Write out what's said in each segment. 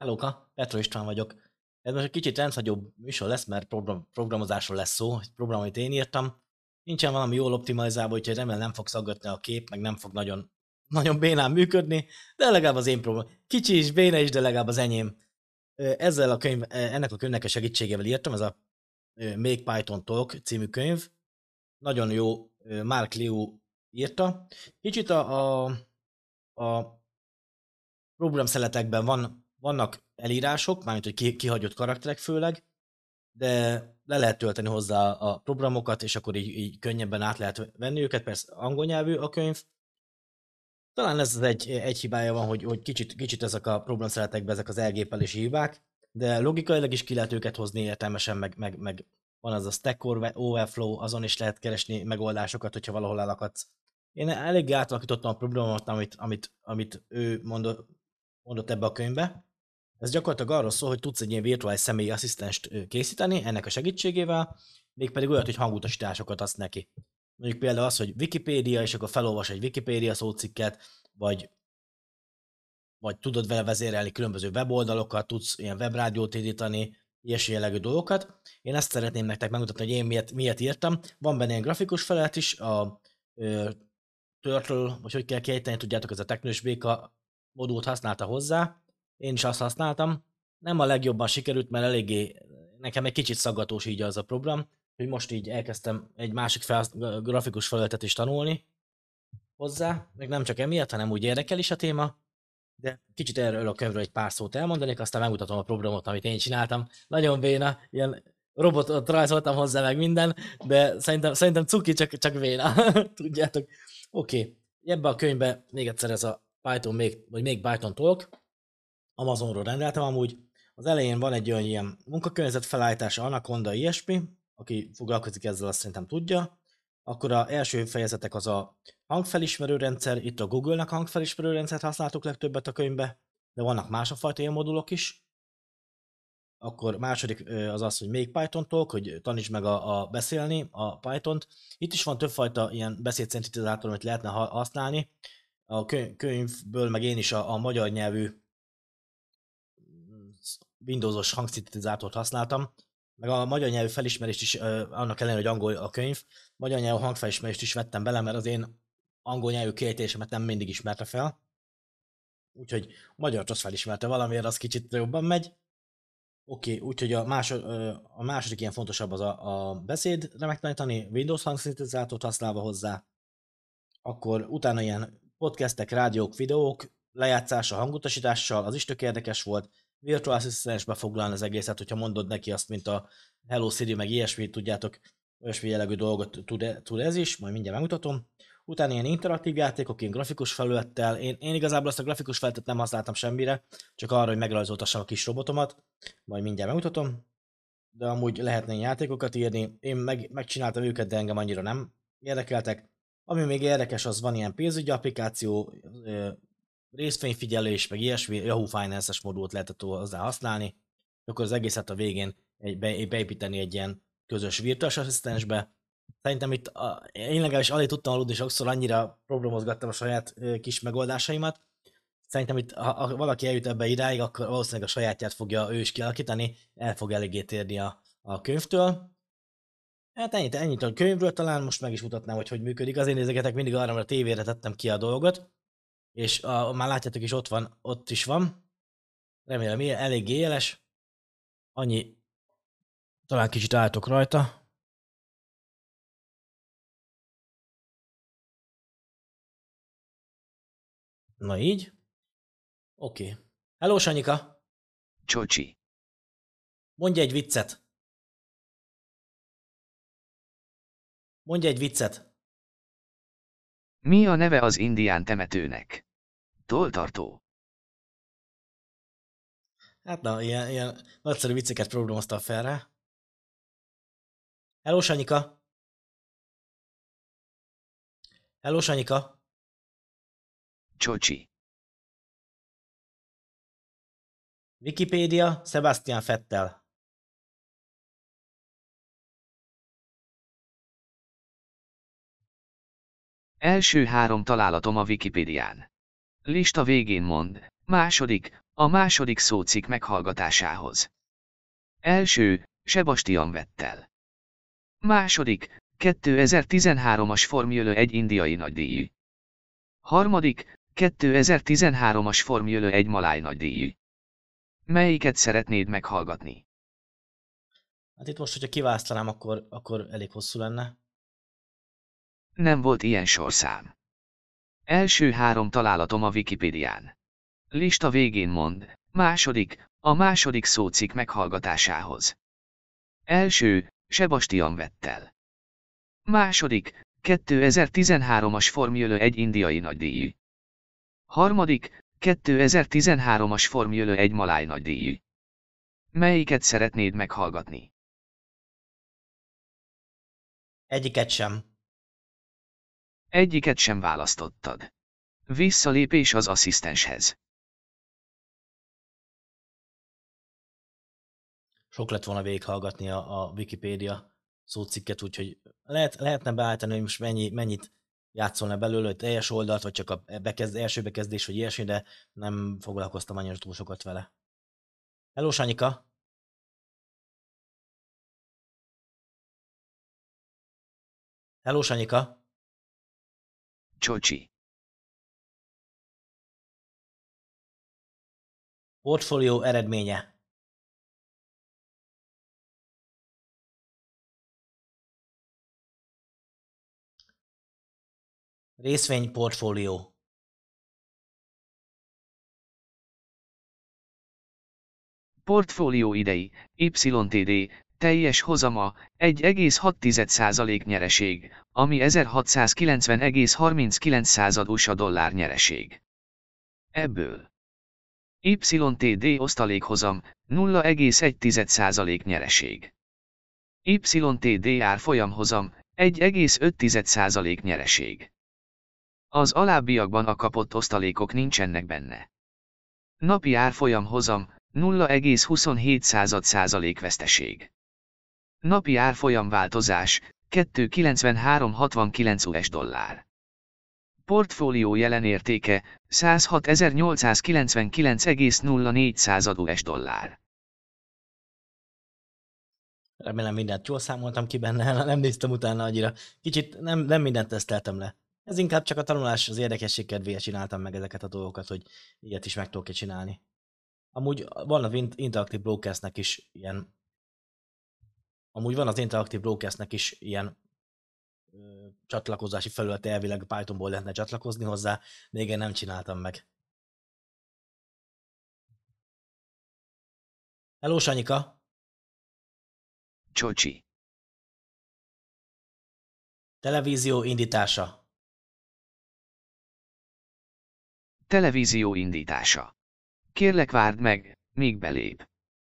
Hellóka, Petro István vagyok. Ez most egy kicsit rendhagyóbb műsor lesz, mert programozásról lesz szó, egy program, amit én írtam. Nincsen valami jól optimalizálva, úgyhogy remélem nem fog szaggatni a kép, meg nem fog nagyon bénán működni, de legalább az én program. Kicsi is, béna is, de legalább az enyém. Ennek a könyvnek a segítségével írtam, ez a Make Python Talk című könyv. Nagyon jó, Mark Liu írta. Kicsit a programszeletekben vannak elírások, mármint hogy kihagyott karakterek főleg, de le lehet tölteni hozzá a programokat, és akkor így könnyebben át lehet venni őket, persze angol nyelvű a könyv. Talán ez az egy hibája van, hogy kicsit ezek a programszeletekben ezek az elgépelési hibák, de logikailag is ki lehet őket hozni értelmesen, meg van az a Stack Overflow, azon is lehet keresni megoldásokat, hogyha valahol elakadsz. Én elég átalakítottam a problémát, amit ő mondott ebbe a könyvbe. Ez gyakorlatilag arról szól, hogy tudsz egy ilyen virtuális személyi asszisztenst készíteni ennek a segítségével, mégpedig olyat, hogy hangutasításokat adsz neki. Mondjuk például az, hogy Wikipédia, és akkor felolvas egy Wikipédia szócikket, vagy tudod vele vezérelni különböző weboldalokat, tudsz ilyen webrádiót indítani, ilyesmi jellegű dolgokat. Én ezt szeretném nektek megmutatni, hogy én miért írtam. Van benne ilyen grafikus felület is, a Turtle, vagy hogy kell kiejteni, tudjátok, ez a teknős béka modult használta hozzá. Én is azt használtam. Nem a legjobban sikerült, mert eléggé nekem egy kicsit szaggatós így az a program, hogy most így elkezdtem egy másik grafikus felületet is tanulni hozzá, meg nem csak emiatt, hanem úgy érdekel is a téma, de kicsit erről a könyvről egy pár szót elmondanék, aztán megmutatom a programot, amit én csináltam. Nagyon béna, ilyen robotot rajzoltam hozzá meg minden, de szerintem cuki, csak béna, tudjátok. Oké. Ebben a könyvben még egyszer ez a Python Make Python Talk, Amazonról rendeltem amúgy. Az elején van egy olyan ilyen munkakörnyezet felállítása, Anaconda, ilyesmi, aki foglalkozik ezzel, azt szerintem tudja. Akkor az első fejezetek az a hangfelismerő rendszer, itt a Google-nek hangfelismerő rendszert használtuk legtöbbet a könyvbe, de vannak másfajta ilyen modulok is. Akkor második az az, hogy Make Python Talk, hogy tanítsd meg a beszélni a Pythont. Itt is van többfajta ilyen beszédszintetizátor, amit lehetne használni. A könyvből meg én is a magyar nyelvű Windowsos hangszintezátort használtam, meg a magyar nyelvű felismerést is, annak ellenére, hogy angol a könyv, magyar nyelvű hangfelismerést is vettem bele, mert az én angol nyelvű kiejtésemet nem mindig ismerte fel. Úgyhogy a magyart azt felismerte valamiért, az kicsit jobban megy. Oké, úgyhogy a második ilyen fontosabb az a beszédre megtanítani, Windows hangszintezátort használva hozzá. Akkor utána ilyen podcastek, rádiók, videók, lejátszása hangutasítással, az is tök érdekes volt. Virtual Assistant-be foglalni az egészet, hogyha mondod neki azt, mint a Hello Siri, meg ilyesmi, tudjátok, olyasmi jellegű dolgot tud ez is, majd mindjárt megmutatom. Utána ilyen interaktív játékok, ilyen grafikus felülettel. Én igazából azt a grafikus felületet nem használtam semmire, csak arra, hogy megrajzoltassam a kis robotomat, majd mindjárt megmutatom. De amúgy lehetne játékokat írni, én megcsináltam őket, de engem annyira nem érdekeltek. Ami még érdekes, az van ilyen pénzügyi applikáció, részvényfigyelés, meg ilyesmi, Yahoo Finance-es modult lehetett hozzá használni, akkor az egészet a végén beépíteni egy ilyen közös virtuális asszisztensbe. Szerintem itt én legalábbis alig tudtam aludni, sokszor annyira programozgattam a saját kis megoldásaimat. Szerintem itt, ha valaki eljut ebbe idáig, akkor valószínűleg a sajátját fogja ő is kialakítani, el fog eléggé térni a könyvtől. Hát ennyit a könyvről, talán most meg is mutatnám, hogy működik. Azért nézegetek mindig arra, mert a tévére tettem ki a dolgot, és már látjátok is ott is van. Remélem eléggé éles. Annyi, talán kicsit álltok rajta. Na így. Oké. Hello, Sanyika! Csocsi. Mondj egy viccet. Mondj egy viccet. Mi a neve az indián temetőnek? Toltartó. Hát na, ilyen nagyszerű vicceket programoztam fel rá. Hello, Sanyika! Hello, Sanyika! Csocsi. Wikipédia, Sebastian Vettel. Első 3 találatom a Wikipédián. Lista végén mond. Második, a második szócikk meghallgatásához. Első, Sebastian Vettel. Második, 2013-as Formula 1 indiai nagydíjú. Harmadik, 2013-as Formula 1 maláj nagydíjú. Melyiket szeretnéd meghallgatni? Hát itt most, hogyha kiválasztanám, akkor elég hosszú lenne. Nem volt ilyen sorszám. Első 3 találatom a Wikipédián. Lista végén mond, második, a második szócikk meghallgatásához. Első, Sebastian Vettel. Második, 2013-as Formula 1 indiai nagydíjú. Harmadik, 2013-as Formula 1 maláj nagydíjú. Melyiket szeretnéd meghallgatni? Egyiket sem. Egyiket sem választottad. Visszalépés az asszisztenshez. Sok lett volna végighallgatni a Wikipédia szócikket, úgyhogy lehetne beállítani, hogy most mennyit játszolna belőle, hogy teljes oldalt, vagy csak a első bekezdés, vagy ilyesmi, de nem foglalkoztam annyira túl sokat vele. Hello, Sanyika! Hello, Sanyika! Csocsi. Portfólió eredménye. Részvényportfólió. Portfólió idei, YTD, teljes hozama, 1,6% nyereség, ami 1690,39 USA dollár nyereség. Ebből YTD osztalékhozam, 0,1% nyereség. YTD árfolyamhozam, 1,5% nyereség. Az alábbiakban a kapott osztalékok nincsenek benne. Napi árfolyamhozam, 0,27% veszteség. Napi árfolyam változás, 2,9369 US dollár. Portfólió jelenértéke, 106.899,04 US dollár. Remélem mindent jól számoltam ki benne, nem néztem utána annyira. Kicsit nem mindent teszteltem le. Ez inkább csak a tanulás, az érdekesség kedvéért csináltam meg ezeket a dolgokat, hogy ilyet is meg tudok csinálni. Amúgy van az Interactive Broadcastnek is ilyen csatlakozási felülete, elvileg Pythonból lehetne csatlakozni hozzá, de igen, nem csináltam meg. Hello, Sanyika! Csocsi. Televízió indítása. Televízió indítása. Kérlek várd meg, míg belép.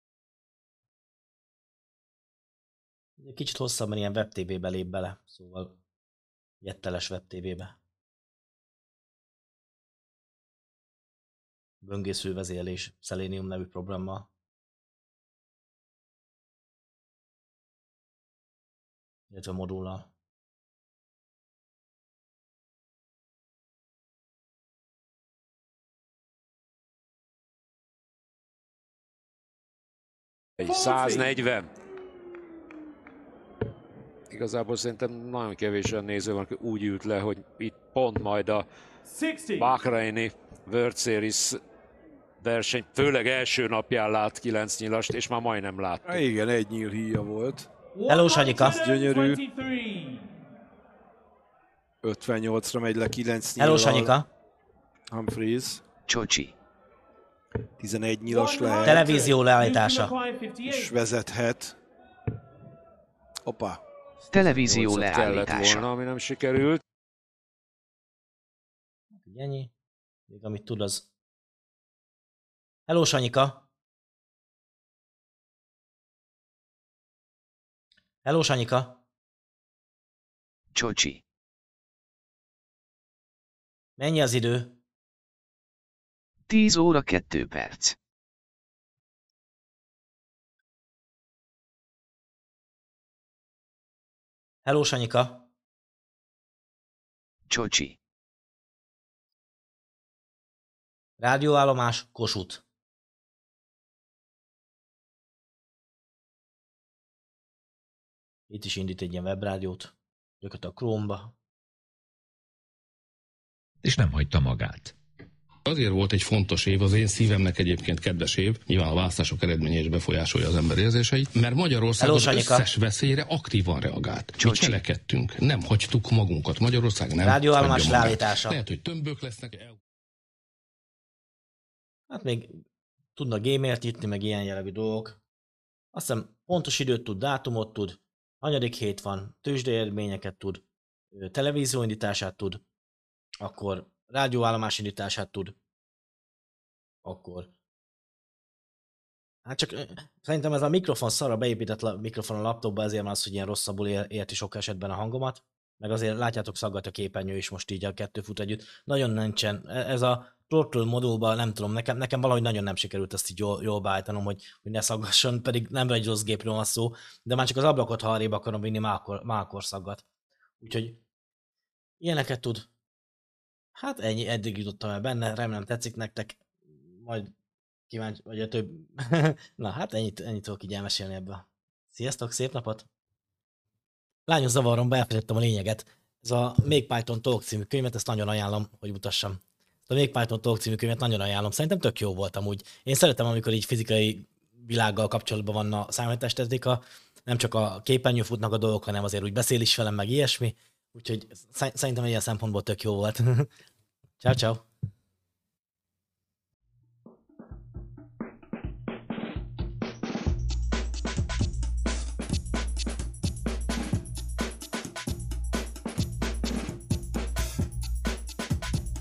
Kicsit hosszabban ilyen webtv-be lép bele, szóval jetteles webtv-be. Böngésző vezérlés, Selenium nevű programmal. Illetve modullal. Egy 140. Igazából szerintem nagyon kevés olyan néző van, aki úgy ült le, hogy itt pont majd a Bahreini World Series verseny, főleg első napján lát 9 nyilast, és már majdnem látta. Igen, egy nyílhíja volt. Hello, Sanyika! Gyönyörű. 58-ra megy le 9 nyillal. Hello, Sanyika! Humphries. Csocsi. 11 nyilas lehet. Televízió leállítása. És vezethet. Hoppá. Televízió 8-at kellett leállítása. volna, ami nem sikerült. Ennyi. Még amit tud az. Hello, Sanyika! Hello, Sanyika! Csocsi. Mennyi az idő? 10 óra 2 perc. Hello, Sanyika! Csocsi. Rádióállomás Kossuth. Itt is indít egy ilyen webrádiót, gyakorlatilag a Chrome-ba. És nem hagyta magát. Azért volt egy fontos év, az én szívemnek egyébként kedves év, nyilván a választások eredménye is befolyásolja az ember érzéseit, mert Magyarország az összes veszélyre aktívan reagált. Mi cselekedtünk, nem hagytuk magunkat. Magyarország nem rádióállomás leállítása. Lehet, hogy tömbök lesznek. Hát még tudna gémért írni, meg ilyen jellegű dolgok. Azt hiszem pontos időt tud, dátumot tud, hanyadik hét van, tőzsdei eredményeket tud, televízióindítását tud, akkor rádióállomás indítását tud, akkor... Hát csak szerintem ez a mikrofon szarra beépített mikrofon a laptopba, ezért van az, hogy ilyen rosszabbul érti sok esetben a hangomat, meg azért látjátok, szaggat a képernyő is most így a kettő fut együtt. Nagyon nincsen, ez a Pro modulban nem tudom, nekem valahogy nagyon nem sikerült ezt így jól beállítanom, hogy ne szaggasson, pedig nem egy rossz gépről van szó, de már csak az ablakot, ha arrébb akarom vinni, már akkor szaggat. Úgyhogy ilyeneket tud. Hát ennyi, eddig jutottam el benne, remélem tetszik nektek, majd kíváncsi, vagy a több... Na hát ennyit tudok így elmesélni ebből. Sziasztok, szép napot! Lányos zavaromba elfelejtettem a lényeget. Ez a Make Python Talk című könyvet, ezt nagyon ajánlom, hogy mutassam. A Make Python Talk című könyvet nagyon ajánlom, szerintem tök jó volt amúgy. Én szeretem, amikor így fizikai világgal kapcsolatban van a számítástechnika, nem csak a képernyőn futnak a dolgok, hanem azért úgy beszél is velem, meg ilyesmi. Úgyhogy szerintem ilyen szempontból tök jó volt. Ciao, ciao.